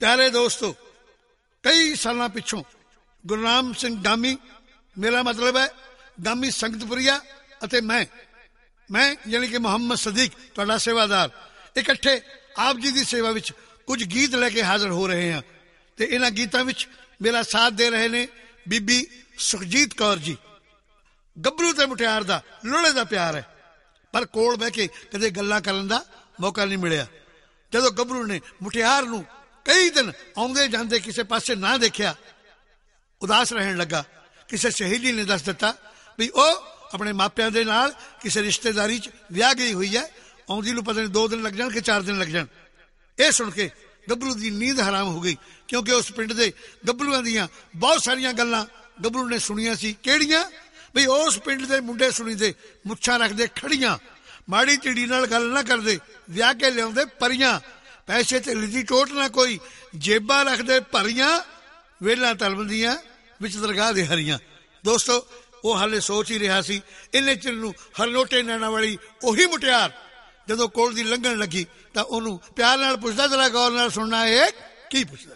प्यारे दोस्तों, कई साल पिछों गुरनाम सिंह गामी, मेरा मतलब है गामी संगतपुरिया अते मैं यानी कि मुहम्मद सदीक तुहाडा सेवादार इकट्ठे आप जी की सेवा विच कुछ गीत लैके हाजिर हो रहे हैं। ते इन्हां गीतां विच मेरा साथ दे रहे ने बीबी सुखजीत कौर जी। गब्बरू ते मुटियार दा लोहड़े दा प्यार है, पर कोल बह के कदे गल्लां करन दा मौका नहीं मिलिया। जदों गब्बरू ने मुटियार नूं कई दिन आउंदे जांदे किसी पासे ना देखिया, उदास रहन लगा। किसी सहेली ने दस दिता भी ओ अपने मापियां दे नाल किसी रिश्तेदारी च विआह गई हुई है, आउंदी नूं पता नहीं 2 दिन लग जाण कि 4 दिन लग जाण। यह सुन के गब्बरू की नींद हराम हो गई, क्योंकि उस पिंड दे गब्बरूआं दियां बहुत सारियां गल्लां गब्बरू ने सुनियां सी। किहड़ियां? भी उस पिंड दे मुंडे सुणीदे मुच्छां रखदे खड़ियां, माड़ी चिड़ी नाल गल ना करदे, विआह के लिआउंदे परियां, पैसे ते लिदी टोट ना कोई, जेबां रखदे भरियां, वेलां तलबंदियां विच दरगाह दे हरियां। दोस्तों, वो हाले सोच ही रहा सी, इन्ने चिर नूं हरनोटे नैना वाली ओही मुटियार जदों कोल दी लंघण लगी तां ओनूं प्यार नाल पुछदा, जरा गौर नाल सुणना है की पुछदा।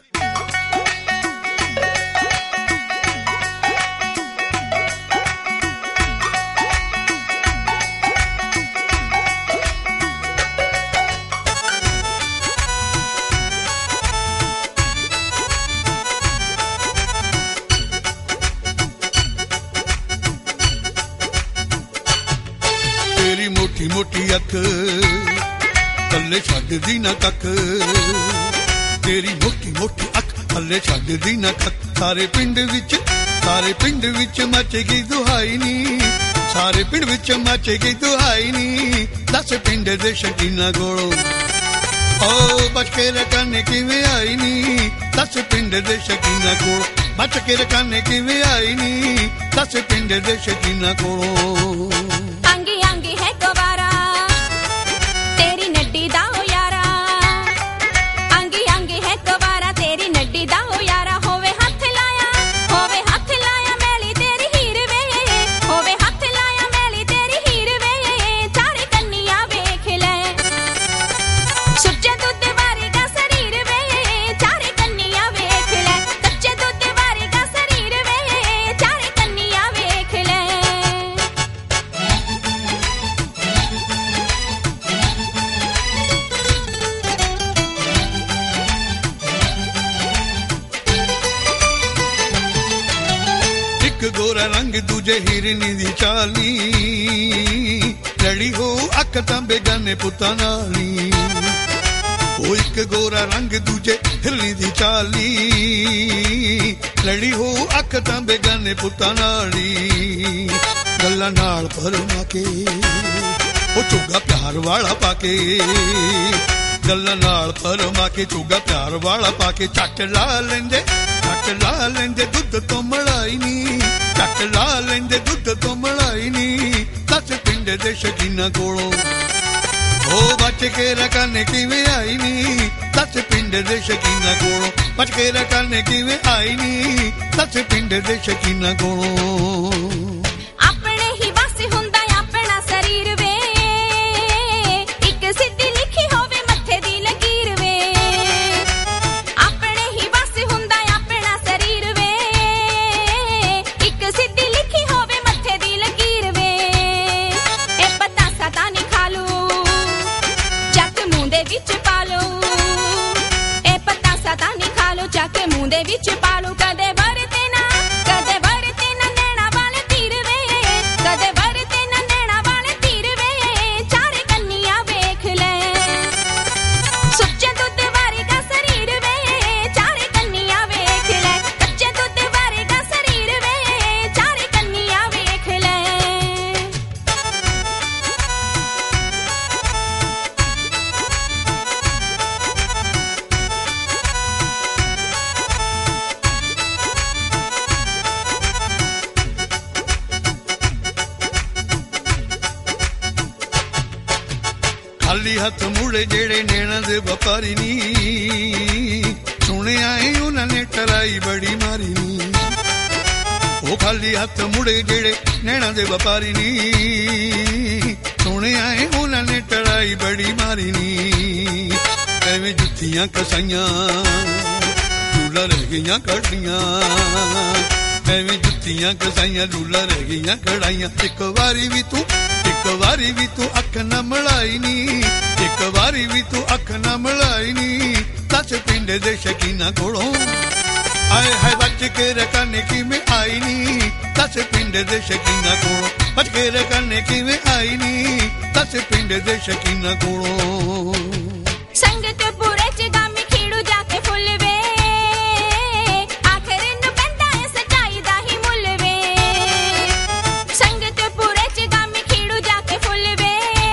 तेरी मोटी मोटी अख थल्ले छड्डदी ना कख, तेरी मोटी मोटी अख थल्ले छड्डदी ना कख। सारे पिंड विच मचेगी दुहाई नी, सारे पिंड विच मचेगी दुहाई नी। 10 पिंड दे शकीना कोलों ओ बच के रकाने किवें आई नी, 10 पिंड दे शकीना कोलों बच के रकाने किवें आई नी, 10 पिंड दे शकीना कोलों। गोरा रंग दूजे हिरनी दी चाली, लड़ी हो अख तां बेगाने पुत्तां नाली। ओ एक गोरा रंग दूजे हिरनी दी चाली, लड़ी हो अख तां बेगाने पुत्तां नाली। गल्लां नाल भरमा के ओ चोगा प्यार वाला पाके, गल्लां नाल भरमा के चोगा प्यार वाला पाके। झट ला लेंदे दुध तो मलाई नी, झट ला लेंदे दुध तो मलाई नी। 10 पिंड दे शकीना कोलों ओ बच के रकाने किवें आई नी, 10 पिंड दे शकीना कोलों बच के रकाने किवें आई नी, 10 पिंड दे शकीना कोलों। अपने ही बस हुंदा अपना शरीर वे, एक सिद्धी लिखी होवे मत्थे दी लकीर वे। अपने ही बस हुंदा अपना शरीर वे, एक सिद्धी लिखी होवे मत्थे दी लकीर वे। ए पता सता नहीं खा लू, चक मुंह दे विच पा लो। ए पता सता नहीं खा लो, चक मुंह दे विच पा लो। कदे वरते ना नैना वाले तीर वे, कदे वरते ना नैना वाले तीर वे। चारे कन्नियां वेख ले, सुच्चे दुध वारेगा शरीर वे। चारे कन्नियां वेख ले, कच्चे दुध वारेगा शरीर वे। चारे कन्नियां वेख ले। खाली हथ मुड़े जेड़े नैना दे व्यापारी नी, सुने आए उन्होंने टराई बड़ी मारी नी। ओ खाली हथ मुड़े जेड़े नैना दे व्यापारी नी, सुने आए उन्होंने टराई बड़ी मारी नी। एवें जुत्तियां कसाइयां ਲੂਲਾ ਰਹਿ ਗਈਆਂ ਕੱਢੀਆਂ ਐਵੇਂ ਜੁੱਤੀਆਂ ਕਸਾਈਆਂ ਲੂਲਾ ਰਹਿ ਗਈਆਂ ਕੜਾਈਆਂ ਇੱਕ ਵਾਰੀ ਵੀ ਤੂੰ ਅੱਖ ਨਾ ਮਲਾਈ ਨੀ ਇੱਕ ਵਾਰੀ ਵੀ ਤੂੰ ਅੱਖ ਨਾ ਮਲਾਈ ਨੀ ਸੱਚ ਪਿੰਡ ਦੇ ਸ਼ਕੀਨਾ ਕੋਲੋਂ ਆਏ ਹਾਏ ਬੱਚ ਕੇ ਰਕਾਨੇ ਕਿਵੇਂ ਆਈ ਨੀ ਸੱਚ ਪਿੰਡ ਦੇ ਸ਼ਕੀਨਾ ਕੋਲੋਂ ਬੱਚ ਕੇ ਰਕਾਨੇ ਕਿਵੇਂ ਆਈ ਨੀ ਸੱਚ ਪਿੰਡ ਦੇ ਸ਼ਕੀਨਾ ਕੋਲੋਂ ਸੰਗਤਪੁਰੇ ਚ ਗਾਮੀ ਖੀੜੂ ਜਾ ਕੇ ਫੁੱਲ ਵੇ ਆਖਰ ਨੂੰ ਪੈਂਦਾ ਏ ਸੱਚਾਈ ਦਾ ਹੀ ਮੁੱਲ ਵੇ ਸੰਗਤਪੁਰੇ ਚ ਗਾਮੀ ਖੀੜੂ ਜਾ ਕੇ ਫੁੱਲ ਵੇ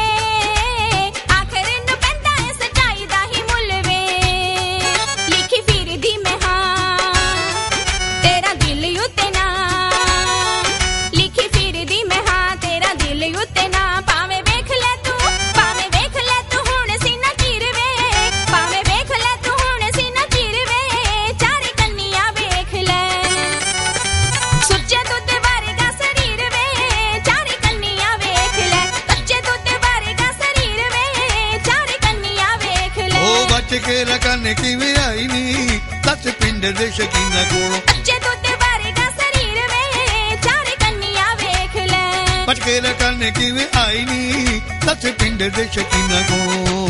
ਆਖਰ ਨੂੰ ਪੈਂਦਾ ਏ ਸੱਚਾਈ ਦਾ ਹੀ ਮੁੱਲ ਵੇ ਲਿਖੀ ਫਿਰਦੀ ਮੈਂ ਹਾਂ ਤੇਰਾ ਦਿਲ ਉੱਤੇ ਨਾ ਲਿਖੀ ਫਿਰਦੀ ਮੈਂ ਹਾਂ ਤੇਰਾ ਦਿਲ ਉੱਤੇ ਨਾ ਭਾਵੇਂ ਵੇਖ ਲੈ ਤੂੰ ਹੁਣ ਸੀਨਾ ਚੀਰ ਵੇ ਭਾਵੇਂ ਵੇਖ ਲੈ ਤੂੰ ਹੁਣ ਸੀਨਾ ਚੀਰ ਵੇ ਚਾਰੇ ਕੰਨੀਆਂ ਵੇਖ ਲੈ ਸੁੱਚੇ ਦੁੱਧ ਵਰਗਾ ਸਰੀਰ ਵੇ ਚਾਰੇ ਕੰਨੀਆਂ ਵੇਖ ਲੈ ਕੱਚੇ ਦੁੱਧ ਵਰਗਾ ਸਰੀਰ ਵੇ ਚਾਰੇ ਕੰਨੀਆਂ ਵੇਖ ਲੈ ਉਹ ਬੱਚ ਕੇ ਰਕਾਨੇ ਕਿਵੇਂ ਆਈ ਨੀ ਸੱਚ ਪਿੰਡ ਦੇ ਸ਼ਕੀਨਾ ਕੋਲੋਂ ਕੱਚੇ ਦੁੱਧ ਵਰਗਾ ਸਰੀਰ ਵੇ ਚਾਰੇ ਕੰਨੀਆਂ ਵੇਖ ਲੈ ਬੱਚ ਕੇ ਰਕਾਨੇ ਕਿਵੇਂ ਆਈ ਨੀ ਸੱਚ ਪਿੰਡ ਦੇ ਸ਼ਕੀਨਾ ਕੋਲੋਂ